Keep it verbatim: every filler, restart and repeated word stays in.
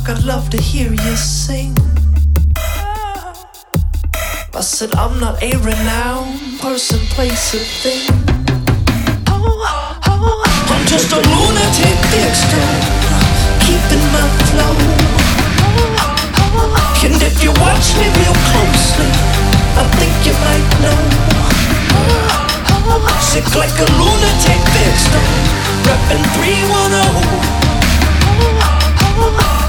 I'd love to hear you sing. I said I'm not a renowned person, place, or thing. I'm just a lunatic fixture, keeping my flow. And if you watch me real closely, I think you might know. Sick like a lunatic fixture, reppin' three one oh.